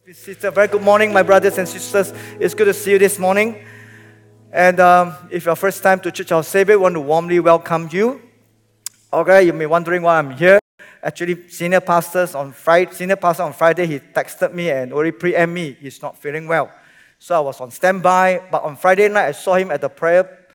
Sister, very good morning, my brothers and sisters. It's good to see you this morning. And if you're first time to Church of Savior, I want to warmly welcome you. Okay, you may be wondering why I'm here. Actually, senior pastor on Friday, he texted me and already preempt me. He's not feeling well, so I was on standby. But on Friday night, I saw him at the prayer.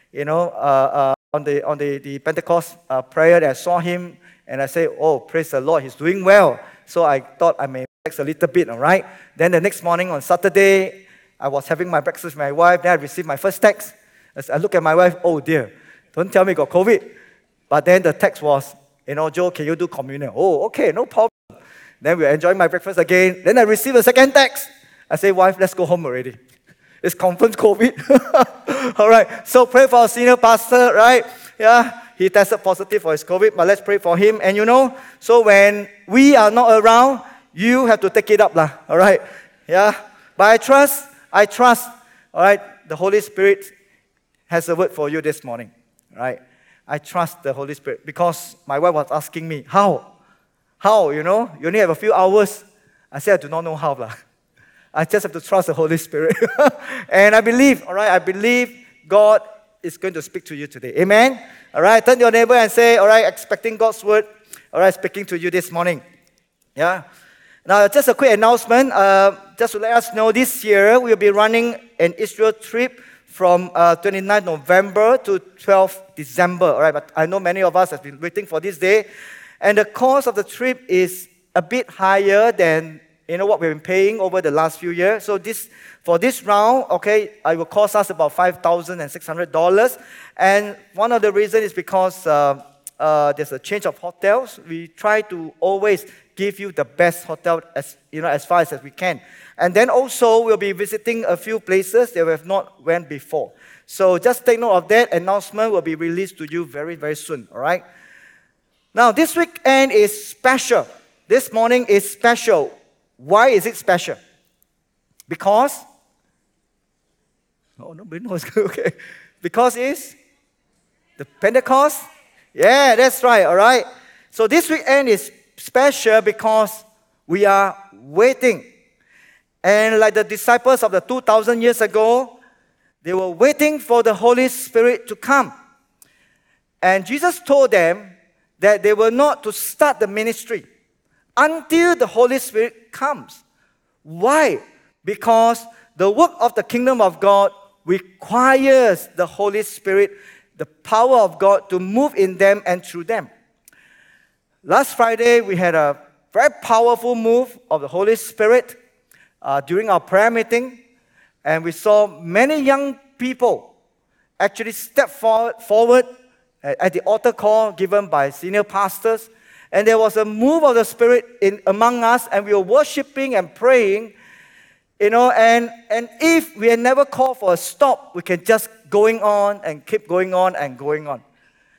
On the Pentecost prayer, I saw him, and I said, "Oh, praise the Lord, he's doing well." So I thought I may text a little bit, all right? Then the next morning on Saturday, I was having my breakfast with my wife. Then I received my first text. As I look at my wife, oh dear, don't tell me got COVID. But then the text was, Joe, can you do communion? Oh, okay, no problem. Then we were enjoying my breakfast again. Then I received a second text. I say, wife, let's go home already. It's confirmed COVID. All right, so pray for our senior pastor, right? Yeah, he tested positive for his COVID, but let's pray for him. And so when we are not around, you have to take it up, all right? Yeah, but I trust, all right, the Holy Spirit has a word for you this morning, right? I trust the Holy Spirit because my wife was asking me, how? You only have a few hours. I said, I do not know how. I just have to trust the Holy Spirit. And I believe, all right, God is going to speak to you today. Amen? All right, turn to your neighbor and say, all right, expecting God's word, all right, speaking to you this morning. Yeah? Now, just a quick announcement. Just to let us know, this year we'll be running an Israel trip from 29 November to 12 December. All right, but I know many of us have been waiting for this day. And the cost of the trip is a bit higher than what we've been paying over the last few years. So for this round, okay, it will cost us about $5,600. And one of the reasons is because there's a change of hotels. We try to always give you the best hotel as far as we can. And then also we'll be visiting a few places that we have not went before. So just take note of that. Announcement will be released to you very, very soon. All right. Now this weekend is special. This morning is special. Why is it special? Because nobody knows. Okay. Because it's the Pentecost. Yeah, that's right. All right. So this weekend is special because we are waiting. And like the disciples of the 2,000 years ago, they were waiting for the Holy Spirit to come. And Jesus told them that they were not to start the ministry until the Holy Spirit comes. Why? Because the work of the kingdom of God requires the Holy Spirit, the power of God to move in them and through them. Last Friday, we had a very powerful move of the Holy Spirit during our prayer meeting, and we saw many young people actually step forward at the altar call given by senior pastors, and there was a move of the Spirit among us, and we were worshiping and praying, and if we had never called for a stop, we can just going on and keep going on and going on,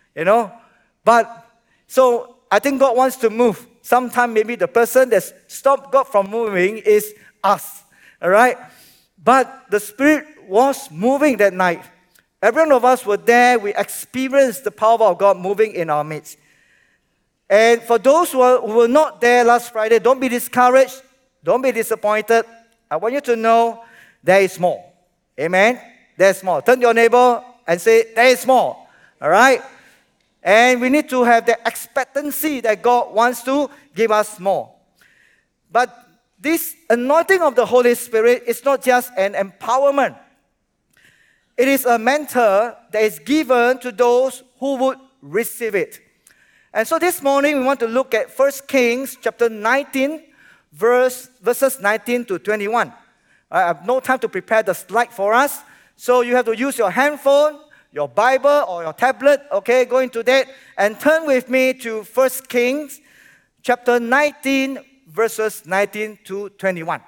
But so I think God wants to move. Sometimes maybe the person that stopped God from moving is us, all right? But the Spirit was moving that night. Every one of us were there. We experienced the power of God moving in our midst. And for those who were not there last Friday, don't be discouraged. Don't be disappointed. I want you to know there is more. Amen? There's more. Turn to your neighbor and say, there is more. All right? And we need to have the expectancy that God wants to give us more. But this anointing of the Holy Spirit is not just an empowerment. It is a mentor that is given to those who would receive it. And so this morning we want to look at 1 Kings chapter 19, verses 19 to 21. I have no time to prepare the slide for us, so you have to use your handphone, your Bible or your tablet, okay, go into that and turn with me to 1 Kings chapter 19, verses 19 to 21.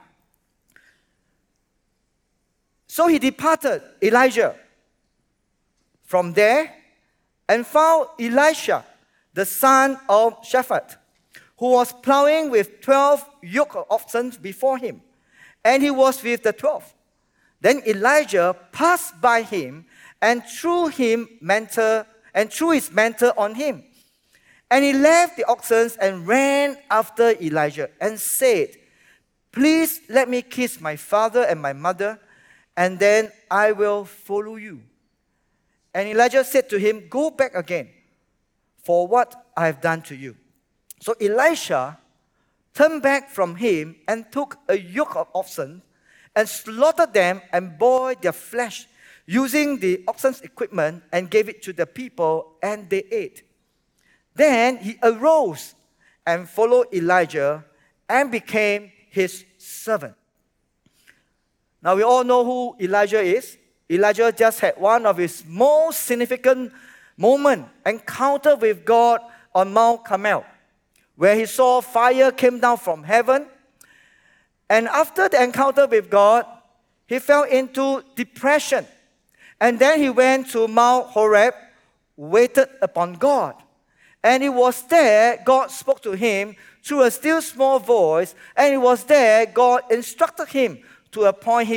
So he departed, Elijah, from there and found Elisha, the son of Shaphat, who was plowing with 12 yoke of oxen before him, and he was with the 12. Then Elijah passed by him and threw his mantle on him. And he left the oxen and ran after Elijah and said, Please let me kiss my father and my mother, and then I will follow you. And Elijah said to him, Go back again, for what I have done to you. So Elisha turned back from him and took a yoke of oxen and slaughtered them and boiled their flesh using the oxen's equipment and gave it to the people, and they ate. Then he arose and followed Elijah and became his servant. Now we all know who Elijah is. Elijah just had one of his most significant moments, encounter with God on Mount Carmel, where he saw fire came down from heaven. And after the encounter with God, he fell into depression. And then he went to Mount Horeb, waited upon God. And it was there God spoke to him through a still small voice. And it was there God instructed him to appoint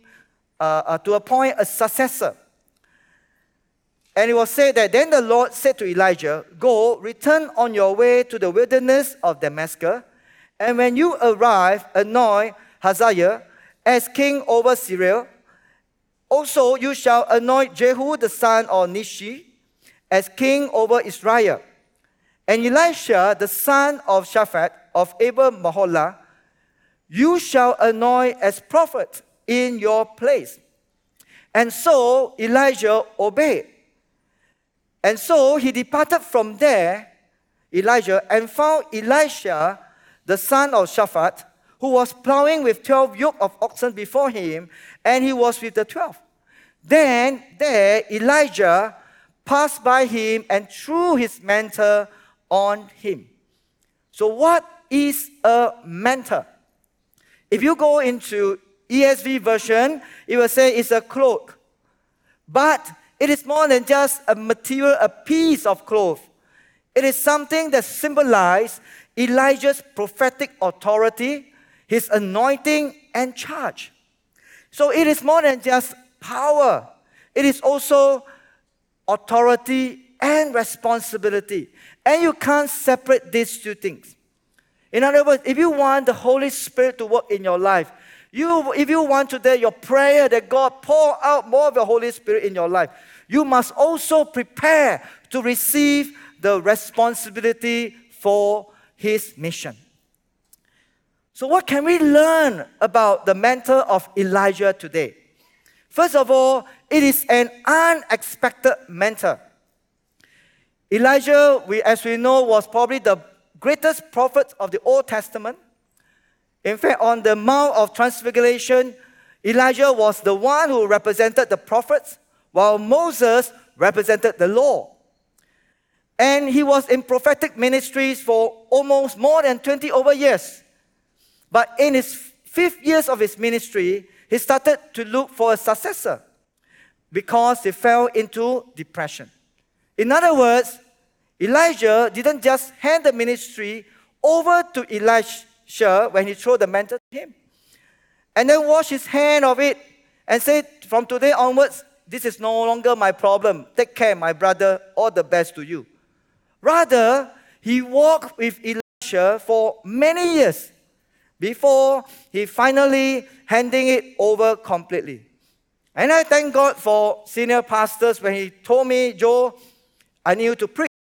a successor. And it was said that then the Lord said to Elijah, Go, return on your way to the wilderness of Damascus, and when you arrive, anoint Hazael as king over Syria. Also you shall anoint Jehu the son of Nishi as king over Israel. And Elisha the son of Shaphat of Abel Maholah, you shall anoint as prophet in your place. And so Elijah obeyed. And so he departed from there, Elijah, and found Elisha, the son of Shaphat, who was plowing with 12 yoke of oxen before him, and he was with the 12. Then there Elijah passed by him and threw his mantle on him. So what is a mantle? If you go into ESV version, it will say it's a cloak. But it is more than just a material, a piece of cloth. It is something that symbolizes Elijah's prophetic authority, his anointing and charge. So it is more than just power. It is also authority and responsibility. And you can't separate these two things. In other words, if you want the Holy Spirit to work in your life, if you want today your prayer that God pour out more of the Holy Spirit in your life, you must also prepare to receive the responsibility for His mission. So what can we learn about the mantle of Elijah today? First of all, it is an unexpected mantle. Elijah, as we know, was probably the greatest prophet of the Old Testament. In fact, on the Mount of Transfiguration, Elijah was the one who represented the prophets, while Moses represented the law. And he was in prophetic ministries for almost more than 20 over years. But in his 5th years of his ministry, he started to look for a successor because he fell into depression. In other words, Elijah didn't just hand the ministry over to Elisha when he threw the mantle to him, and then wash his hand of it and say, from today onwards, this is no longer my problem. Take care, my brother. All the best to you. Rather, he walked with Elisha for many years before he finally handing it over completely. And I thank God for senior pastors when he told me, Joe, I need you to preach.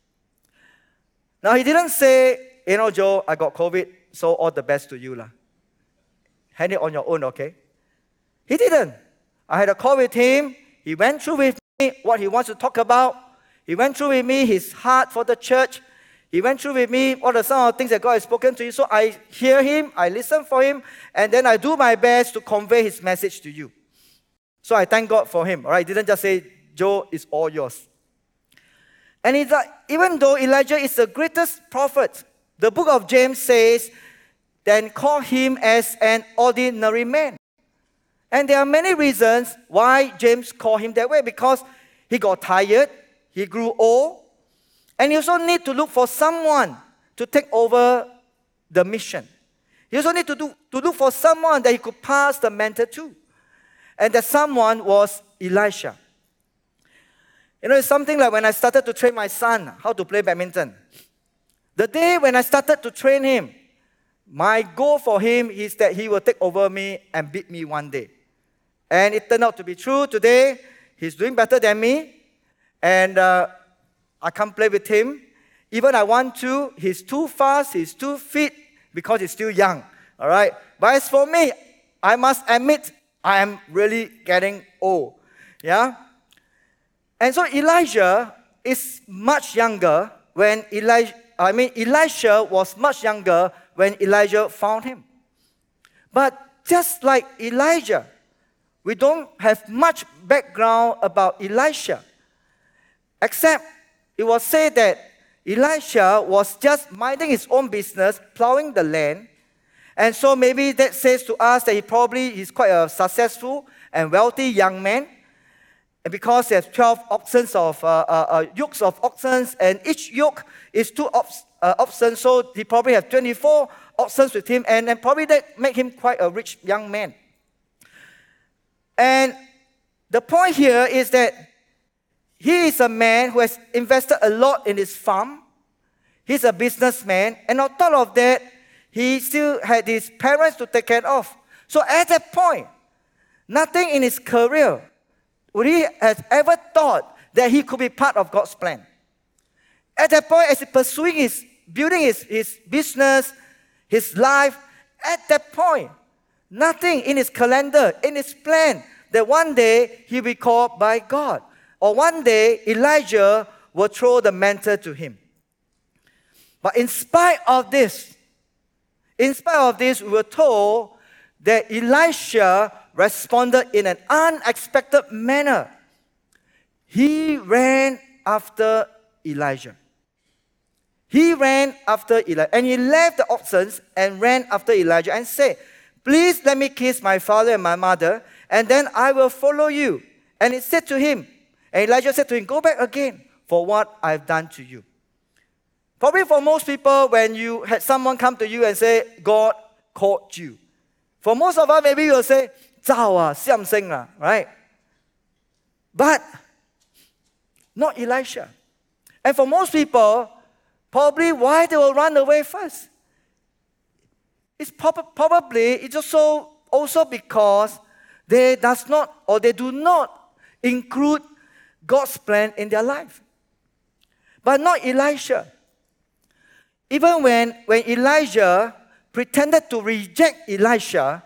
Now, he didn't say, Joe, I got COVID, so all the best to you. Hand it on your own, okay? He didn't. I had a call with him. He went through with me what he wants to talk about. He went through with me his heart for the church. He went through with me what are some of the things that God has spoken to you. So I hear him, I listen for him, and then I do my best to convey his message to you. So I thank God for him. All right? He didn't just say, Joe, it's all yours. And it's like, even though Elijah is the greatest prophet, the book of James says, then call him as an ordinary man. And there are many reasons why James called him that way, because he got tired, he grew old, and he also need to look for someone to take over the mission. He also need to look for someone that he could pass the mantle to. And that someone was Elisha. It's something like when I started to train my son how to play badminton. The day when I started to train him, My goal for him is that he will take over me and beat me one day. And it turned out to be true. Today, he's doing better than me. And I can't play with him. Even I want to, he's too fast, he's too fit because he's still young. All right? But as for me, I must admit, I am really getting old. Yeah? And so Elijah is much younger when Elisha was much younger when Elijah found him. But just like Elijah, we don't have much background about Elisha, except it was said that Elisha was just minding his own business, plowing the land. And so maybe that says to us that he's quite a successful and wealthy young man. And because he has 12 yokes of oxen, and each yoke is 2 oxen, so he probably has 24 oxen with him, and probably that make him quite a rich young man. And the point here is that he is a man who has invested a lot in his farm. He's a businessman, and on top of that, he still had his parents to take care of. So at that point, nothing in his career would he have ever thought that he could be part of God's plan. At that point, as he's building his business, his life, at that point, nothing in his calendar, in his plan, that one day he'll be called by God. Or one day, Elijah will throw the mantle to him. But in spite of this, we were told that Elisha responded in an unexpected manner. He ran after Elijah. He ran after Elijah. And he left the oxen and ran after Elijah and said, "Please let me kiss my father and my mother, and then I will follow you." And he said to him, and Elijah said to him, "Go back again for what I've done to you." Probably for most people, when you had someone come to you and say, "God called you," for most of us, maybe you'll say, "Zao ah, siam sing lah," right? But not Elisha. And for most people, probably why they will run away first. It's probably also because they do not include God's plan in their life. But not Elisha. Even when Elijah pretended to reject Elisha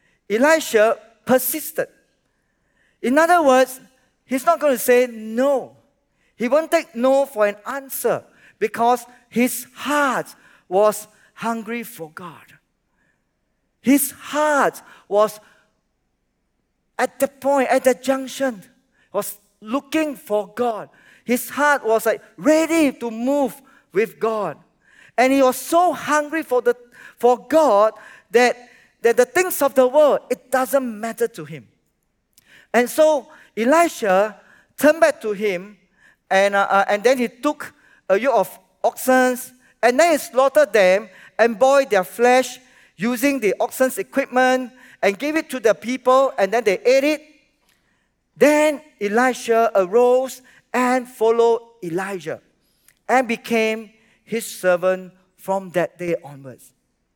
persisted. In other words, he's not going to say no. He won't take no for an answer because his heart was hungry for God. His heart was at the point, at the junction, was looking for God. His heart was like ready to move with God. And he was so hungry for God that the things of the world, it doesn't matter to him. And so Elisha turned back to him, and then he took a yoke of oxen, and then he slaughtered them and boiled their flesh using the oxen's equipment and gave it to the people, and then they ate it. Then Elisha arose and followed Elijah and became his servant from that day onwards.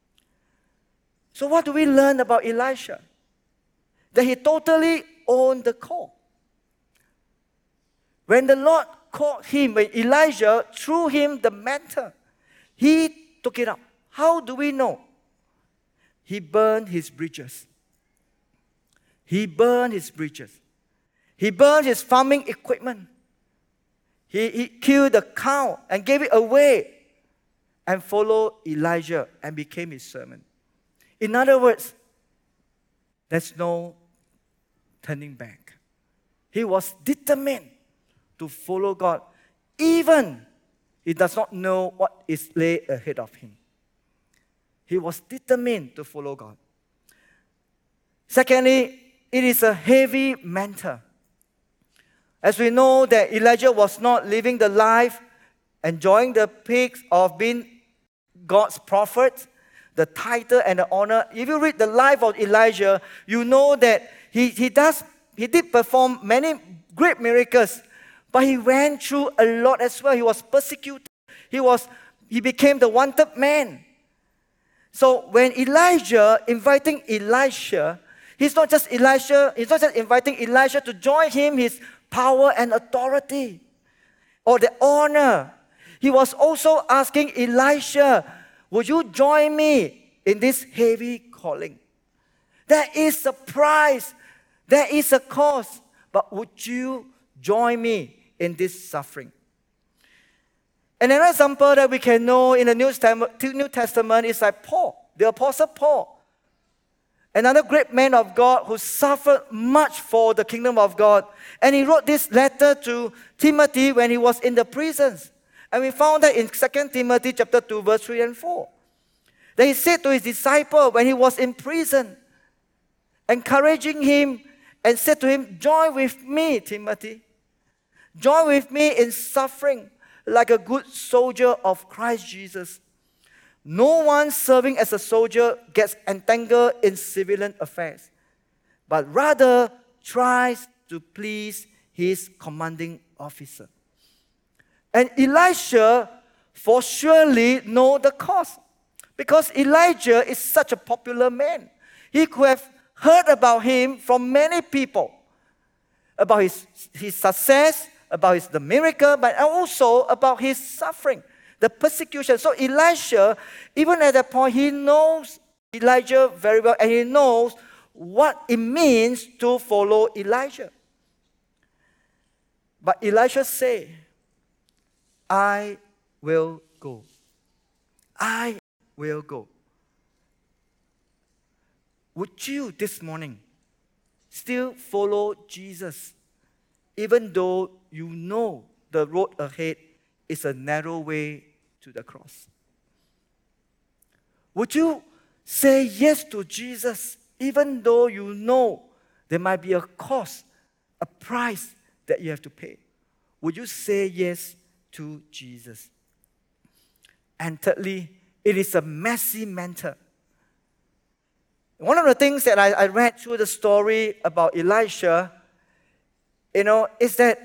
So what do we learn about Elisha? That he totally owned the call. When the Lord called him, when Elijah threw him the mantle, he took it up. How do we know? He burned his bridges. He burned his bridges. He burned his farming equipment. He killed the cow and gave it away and followed Elijah and became his servant. In other words, there's no turning back. He was determined to follow God, even he does not know what is lay ahead of him. He was determined to follow God. Secondly, it is a heavy mantle. As we know that Elijah was not living the life, enjoying the peaks of being God's prophet, the title and the honor. If you read the life of Elijah, you know that he did perform many great miracles, but he went through a lot as well. He was persecuted. He became the wanted man. So when Elijah inviting Elisha, he's not just inviting Elisha to join him, his power and authority or the honor. He was also asking Elisha, would you join me in this heavy calling? There is a price, there is a cost, but would you join me in this suffering? And another example that we can know in the New Testament is like Paul, the Apostle Paul. Another great man of God who suffered much for the kingdom of God. And he wrote this letter to Timothy when he was in the prisons. And we found that in 2 Timothy chapter 2, verse 3 and 4. That he said to his disciple when he was in prison, encouraging him and said to him, join with me, Timothy. Join with me in suffering like a good soldier of Christ Jesus. No one serving as a soldier gets entangled in civilian affairs, but rather tries to please his commanding officer. And Elisha for surely know the cause, because Elijah is such a popular man. He could have heard about him from many people, about his success, about the miracle, but also about his suffering, the persecution. So Elisha, even at that point, he knows Elijah very well, and he knows what it means to follow Elijah. But Elisha said, I will go. I will go. Would you this morning still follow Jesus, even though you know the road ahead is a narrow way to the cross? Would you say yes to Jesus, even though you know there might be a cost, a price that you have to pay? Would you say yes to Jesus? And thirdly, it is a messy matter. One of the things that I read through the story about Elisha, is that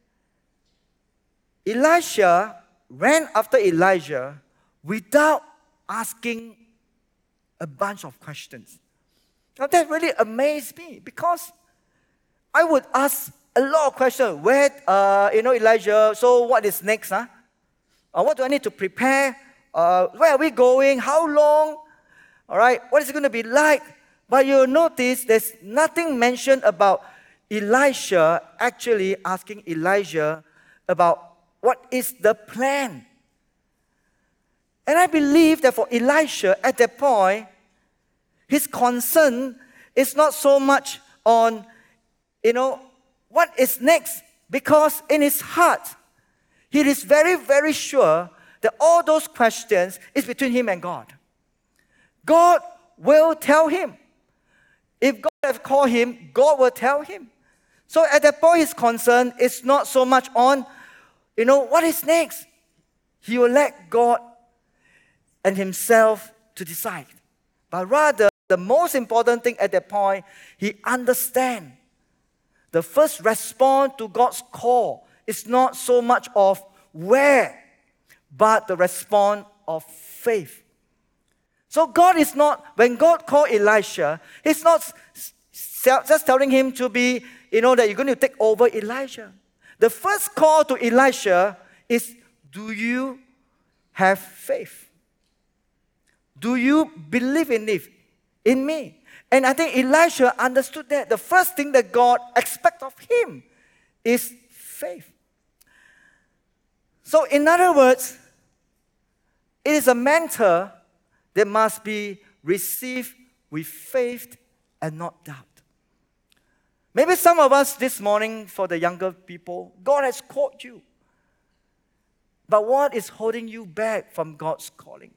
Elisha ran after Elijah without asking a bunch of questions. Now that really amazed me, because I would ask a lot of questions. Elijah, so what is next? What do I need to prepare? Where are we going? How long? All right, what is it going to be like? But you'll notice there's nothing mentioned about Elisha actually asking Elijah about what is the plan. And I believe that for Elisha at that point, his concern is not so much on, what is next, because in his heart, he is very, very sure that all those questions is between him and God. God will tell him. If God has called him, God will tell him. So at that point, his concern is not so much on, what is next. He will let God and himself to decide. But rather, the most important thing at that point, he understands. The first response to God's call is not so much of where, but the response of faith. So God is not, when God called Elisha, He's not just telling him to be, that you're going to take over Elijah. The first call to Elisha is, do you have faith? Do you believe in me? And I think Elisha understood that. The first thing that God expects of him is faith. So in other words, it is a mantle that must be received with faith and not doubt. Maybe some of us this morning, for the younger people, God has called you. But what is holding you back from God's calling?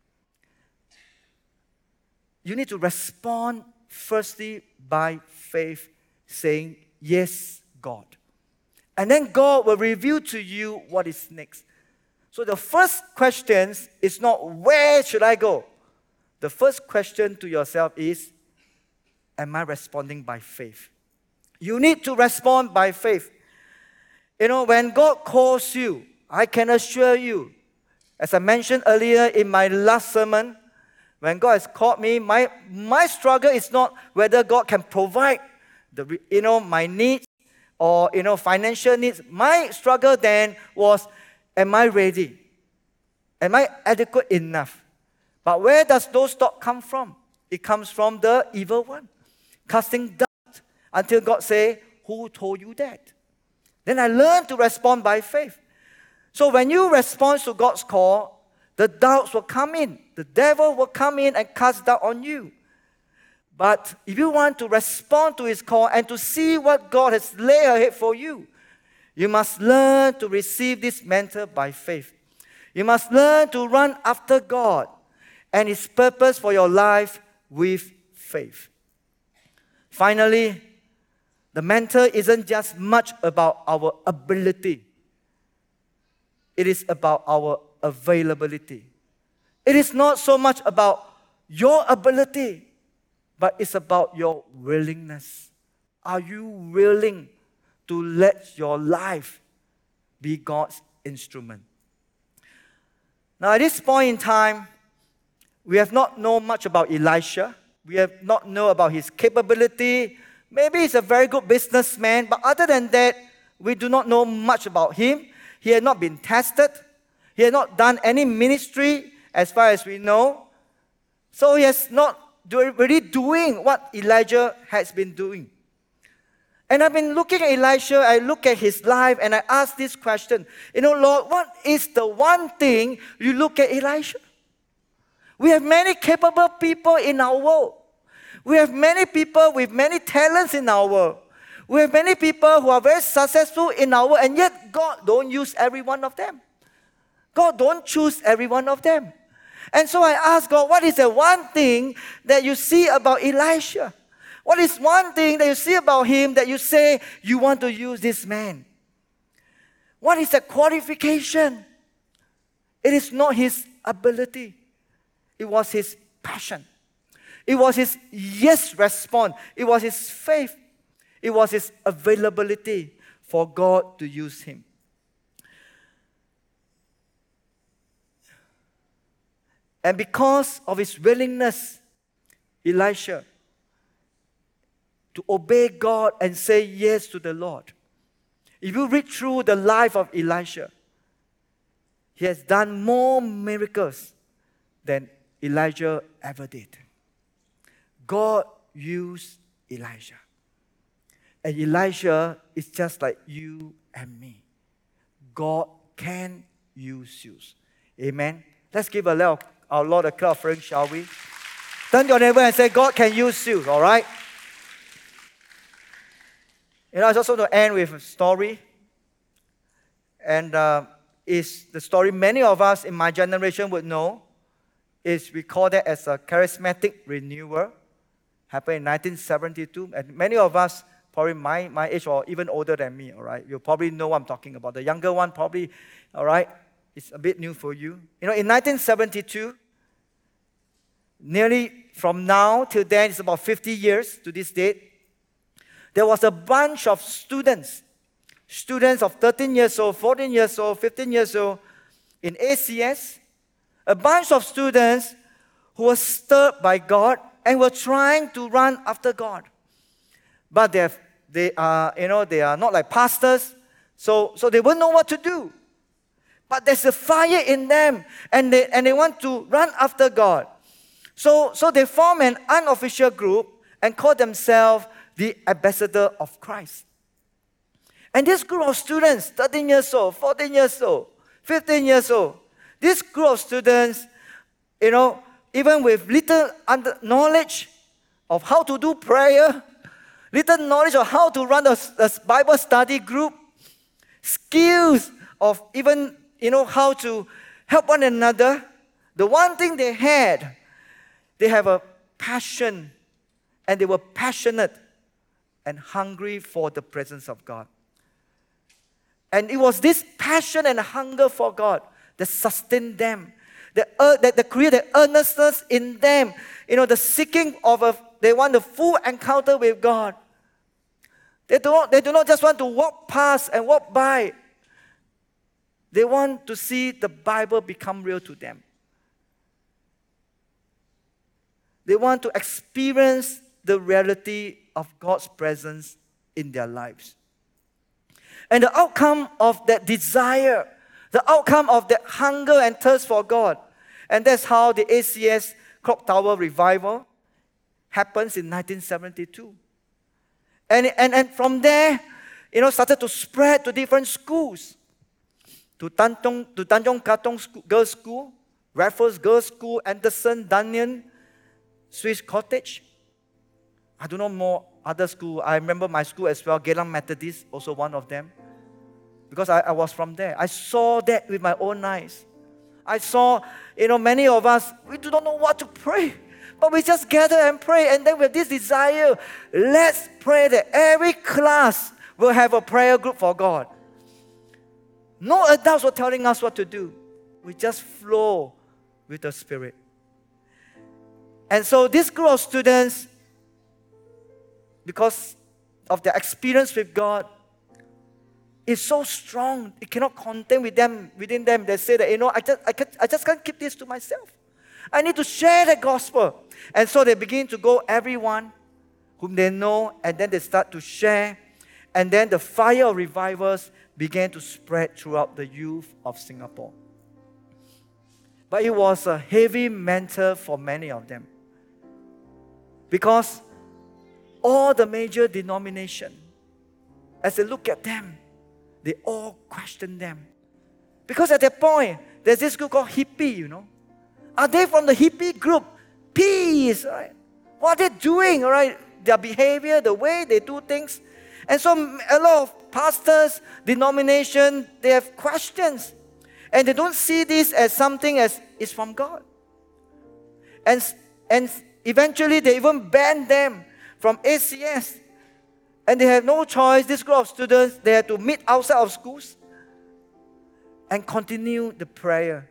You need to respond firstly by faith, saying, yes, God. And then God will reveal to you what is next. So the first question is not, where should I go? The first question to yourself is, am I responding by faith? You need to respond by faith. When God calls you, I can assure you, as I mentioned earlier in my last sermon, When God has called me, my struggle is not whether God can provide my needs or financial needs. My struggle then was, am I ready? Am I adequate enough? But where does those thoughts come from? It comes from the evil one, casting doubt until God say, who told you that? Then I learned to respond by faith. So when you respond to God's call, the doubts will come in. The devil will come in and cast doubt on you. But if you want to respond to his call and to see what God has laid ahead for you, you must learn to receive this mantle by faith. You must learn to run after God and his purpose for your life with faith. Finally, the mantle isn't just much about our ability. It is about our availability. It is not so much about your ability, but it's about your willingness. Are you willing to let your life be God's instrument? Now, at this point in time, we have not known much about Elisha. We have not known about his capability. Maybe he's a very good businessman, but other than that, we do not know much about him. He had not been tested. He had not done any ministry as far as we know. So he has not really doing what Elijah has been doing. And I've been looking at Elisha, I look at his life, and I ask this question, Lord, what is the one thing you look at Elisha? We have many capable people in our world. We have many people with many talents in our world. We have many people who are very successful in our world, and yet God don't use every one of them. God don't choose every one of them. And so I ask God, what is the one thing that you see about Elisha? What is one thing that you see about him that you say you want to use this man? What is the qualification? It is not his ability. It was his passion. It was his yes response. It was his faith. It was his availability for God to use him. And because of his willingness, Elisha, to obey God and say yes to the Lord. If you read through the life of Elisha, he has done more miracles than Elijah ever did. God used Elijah. And Elijah is just like you and me. God can use you. Amen. Let's give our Lord a clap offering, shall we? Turn to your neighbor and say, God can use you, all right? I just want to end with a story. And it's the story many of us in my generation would know. We call that as a charismatic renewal. Happened in 1972. And many of us, probably my age or even older than me, all right? You probably know what I'm talking about. The younger one probably, all right? It's a bit new for you. In 1972, nearly from now till then, it's about 50 years to this date, there was a bunch of students of 13 years old, 14 years old, 15 years old in ACS, a bunch of students who were stirred by God and were trying to run after God. But they are not like pastors, so they won't know what to do. But there's a fire in them, and they want to run after God. So they form an unofficial group and call themselves the Ambassador of Christ. And this group of students, 13 years old, 14 years old, 15 years old, this group of students, even with little knowledge of how to do prayer, little knowledge of how to run a Bible study group, skills of even how to help one another. The one thing they have a passion, and they were passionate and hungry for the presence of God. And it was this passion and hunger for God that sustained them, that created earnestness in them. The seeking they want a full encounter with God. They do not just want to walk past and walk by. They want to see the Bible become real to them. They want to experience the reality of God's presence in their lives. And the outcome of that desire, the outcome of that hunger and thirst for God, and that's how the ACS Clock Tower Revival happens in 1972. And from there, started to spread to different schools. To Tanjong Katong Girls' School, Raffles Girls' School, Anderson, Dunyan, Swiss Cottage. I don't know more other school. I remember my school as well, Geylang Methodist, also one of them. Because I was from there. I saw that with my own eyes. I saw, many of us, we do not know what to pray. But we just gather and pray. And then with this desire, let's pray that every class will have a prayer group for God. No adults were telling us what to do. We just flow with the Spirit. And so this group of students, because of their experience with God, is so strong. It cannot contain within them. They say that, I just can't keep this to myself. I need to share the gospel. And so they begin to go everyone whom they know, and then they start to share. And then the fire of revivals began to spread throughout the youth of Singapore. But it was a heavy mentor for many of them. Because all the major denominations, as they look at them, they all question them. Because at that point, there's this group called hippie, Are they from the hippie group? Peace, right? What are they doing, right? Their behavior, the way they do things. And so a lot of pastors, denomination, they have questions. And they don't see this as something as is from God. And eventually they even ban them from ACS. And they have no choice. This group of students, they have to meet outside of schools and continue the prayer.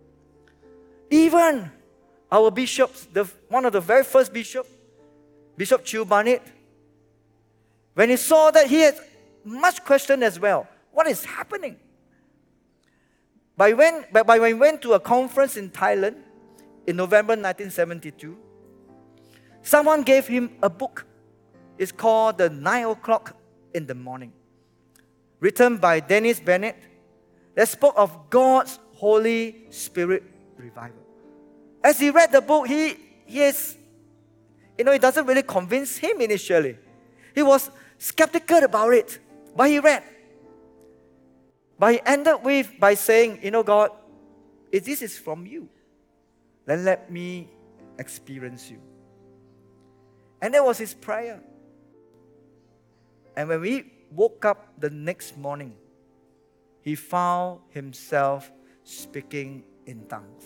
Even our bishops, one of the very first bishops, Bishop Chew Barnett, when he saw that, he had much question as well. What is happening? But when he went to a conference in Thailand in November 1972, someone gave him a book. It's called The 9 O'Clock in the Morning, written by Dennis Bennett, that spoke of God's Holy Spirit revival. As he read the book, it doesn't really convince him initially. He was skeptical about it, but he read. But he ended by saying, God, if this is from you, then let me experience you. And that was his prayer. And when we woke up the next morning, he found himself speaking in tongues.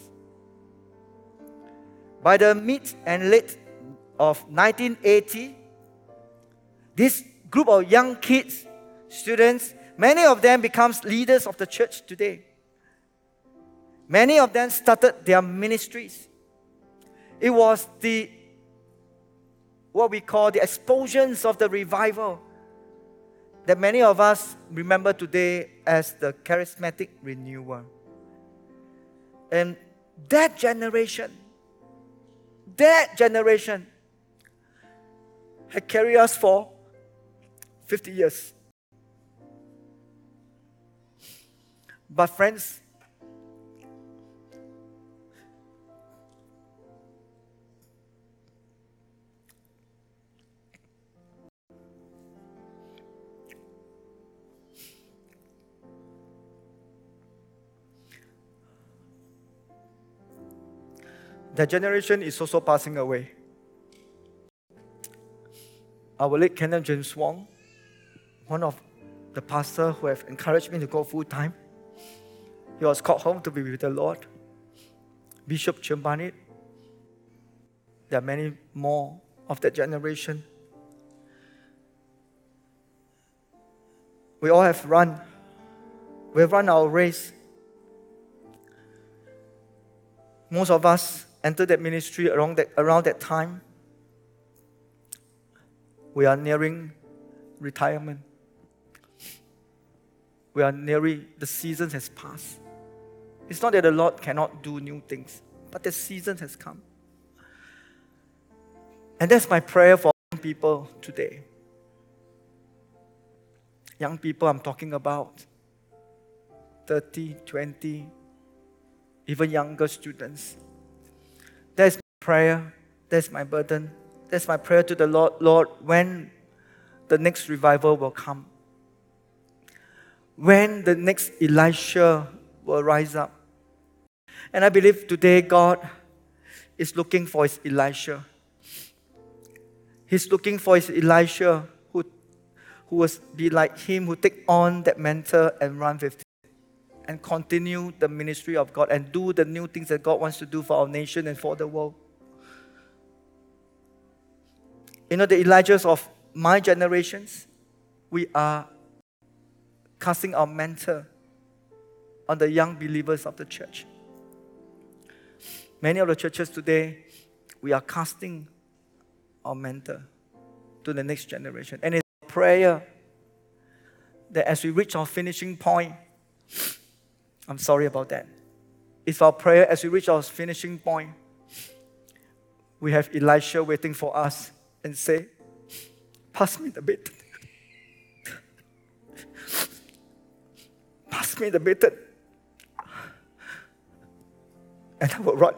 By the mid and late of 1980, this group of young kids, students, many of them become leaders of the church today. Many of them started their ministries. It was what we call the explosions of the revival that many of us remember today as the charismatic renewal. And that generation had carried us for 50 years. But friends, that generation is also passing away. Our late Canon James Wong, one of the pastors who have encouraged me to go full time, he was called home to be with the Lord. Bishop Chew Barnett. There are many more of that generation. We all have run. We have run our race. Most of us entered that ministry around that time. We are nearing retirement. We are nearing, the season has passed. It's not that the Lord cannot do new things, but the season has come. And that's my prayer for young people today. Young people I'm talking about, 30, 20, even younger students. That's my prayer, that's my burden, that's my prayer to the Lord. Lord, when the next revival will come, when the next Elisha will rise up. And I believe today God is looking for his Elisha. He's looking for his Elisha who will be like him, who take on that mantle and run with it and continue the ministry of God and do the new things that God wants to do for our nation and for the world. You know, the Elijahs of my generations, we are casting our mantle on the young believers of the church. Many of the churches today, we are casting our mantle to the next generation. And it's a prayer that as we reach our finishing point, I'm sorry about that. It's our prayer as we reach our finishing point, we have Elisha waiting for us and say, pass me the baton. Pass me the baton. And I will run.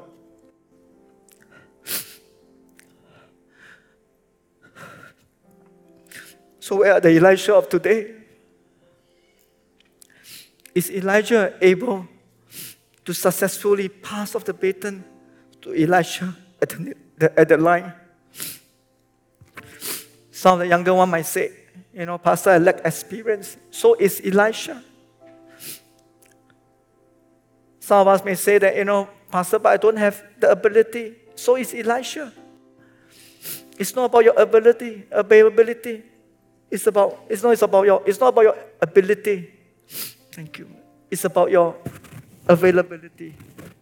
So where are the Elisha of today? Is Elijah able to successfully pass off the baton to Elisha at the line? Some of the younger ones might say, Pastor, I lack experience. So is Elisha. Some of us may say that, Pastor, but I don't have the ability. So is Elisha. It's not about your ability, availability. It's not about your ability. Thank you. It's about your availability.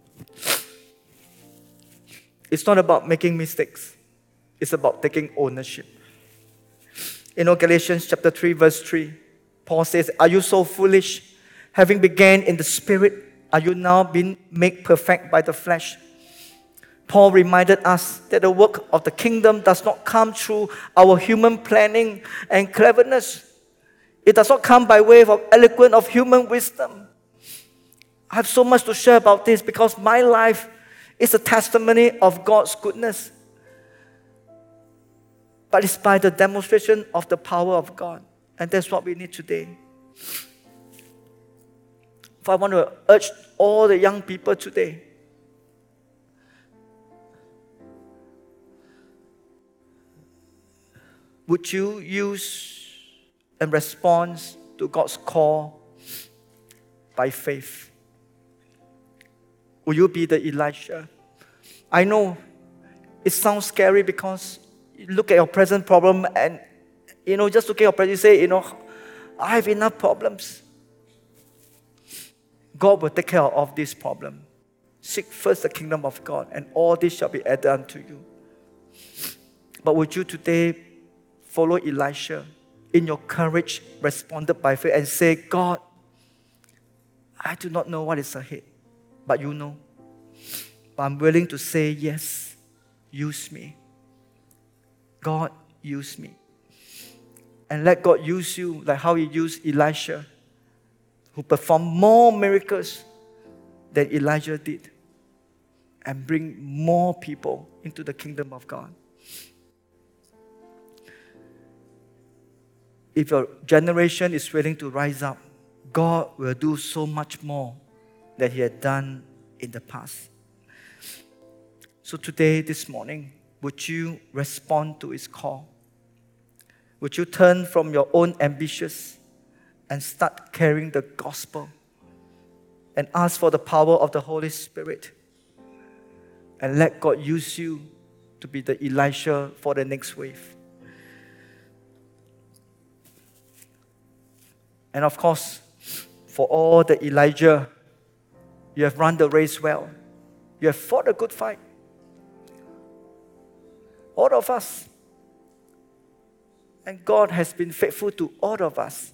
It's not about making mistakes. It's about taking ownership. Galatians chapter 3, verse 3, Paul says, are you so foolish? Having begun in the spirit, are you now being made perfect by the flesh? Paul reminded us that the work of the kingdom does not come through our human planning and cleverness. It does not come by way of eloquence of human wisdom. I have so much to share about this because my life is a testimony of God's goodness. But it's by the demonstration of the power of God. And that's what we need today. I want to urge all the young people today, would you use and respond to God's call by faith? Will you be the Elisha? I know it sounds scary because you look at your present problem and, just look at your present, you say, I have enough problems. God will take care of this problem. Seek first the kingdom of God, and all this shall be added unto you. But would you today follow Elisha in your courage, responded by faith, and say, God, I do not know what is ahead, but you know. But I'm willing to say, yes, use me. God, use me. And let God use you like how He used Elisha, who performed more miracles than Elijah did, and bring more people into the kingdom of God. If your generation is willing to rise up, God will do so much more than He had done in the past. So today, this morning, would you respond to His call? Would you turn from your own ambitions and start carrying the gospel and ask for the power of the Holy Spirit and let God use you to be the Elisha for the next wave? And of course, for all the Elijah, you have run the race well. You have fought a good fight. All of us. And God has been faithful to all of us.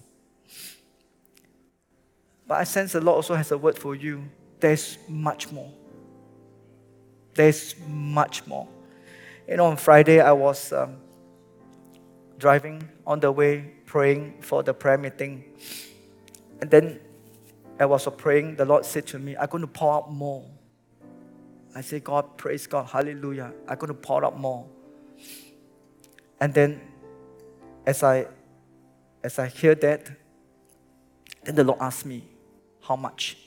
But I sense the Lord also has a word for you. There's much more. There's much more. On Friday, I was driving on the way, praying for the prayer meeting. And then I was praying, the Lord said to me, I'm going to pour out more. I said, God, praise God, hallelujah. I'm going to pour out more. And then as I hear that, then the Lord asked me, how much?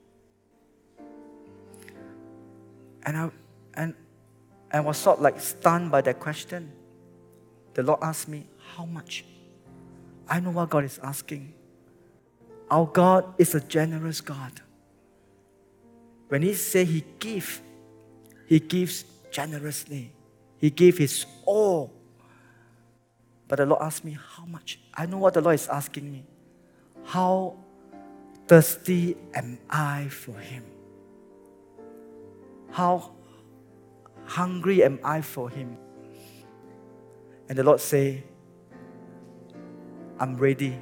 And I was sort of like stunned by that question. The Lord asked me, how much? I know what God is asking. Our God is a generous God. When He says He gives generously. He gave His all. But the Lord asked me, how much? I know what the Lord is asking me. How thirsty am I for Him? How hungry am I for Him? And the Lord say, I'm ready.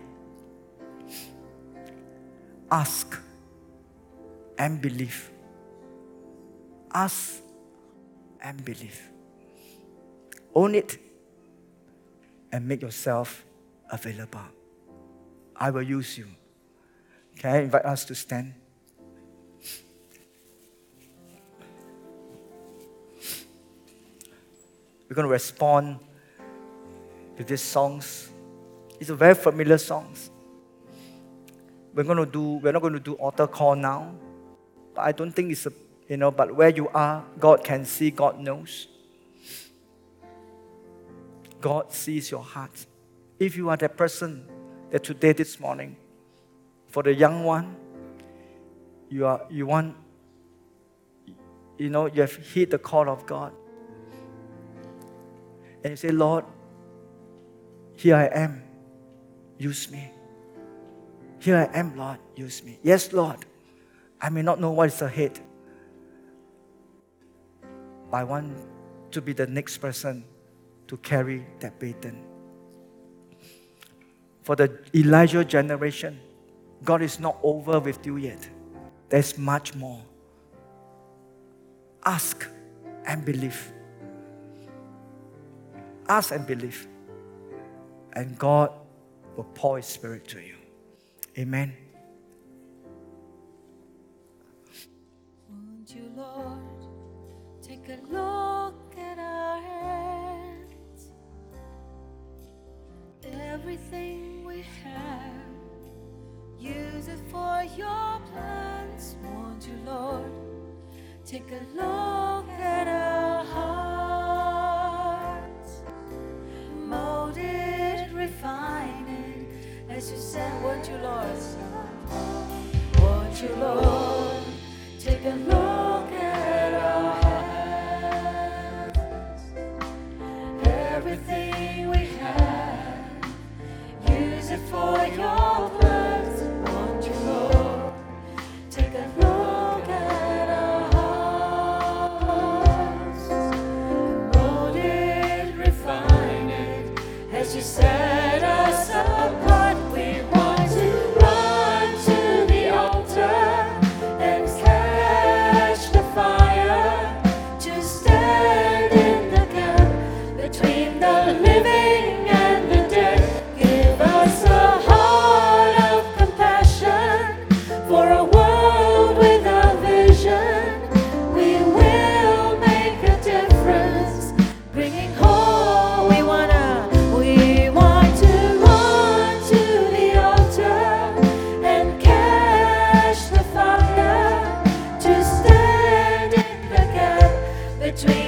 Ask and believe. Ask and believe. Own it and make yourself available. I will use you. Can I invite us to stand? We're going to respond to these songs. It's a very familiar songs. We're not going to do altar call now. But I don't think it's but where you are, God can see, God knows. God sees your heart. If you are that person that today, this morning, for the young one, you have heed the call of God. And you say, Lord, here I am, use me. Here I am, Lord, use me. Yes, Lord, I may not know what is ahead, but I want to be the next person to carry that baton. For the Elijah generation, God is not over with you yet. There's much more. Ask and believe. Ask and believe. And God will pour His Spirit to you. Amen. Won't you, Lord, take a look at our hands? Everything we have, use it for your plans. Won't you, Lord, take a look at our hearts? Mold it, refine it, as you said. Won't you, Lord? Won't you, Lord, take a look at our hands? Everything we have, use it for your plans. Won't you, Lord, take a look at our hearts? Mold it, refine it, as you set us apart. We want to run to the altar and catch the fire, to stand in the gap between the living and the dead. Give us a heart of compassion for a world without vision. We will make a difference, bringing hope. We want to run to the altar and catch the fire, to stand in the gap between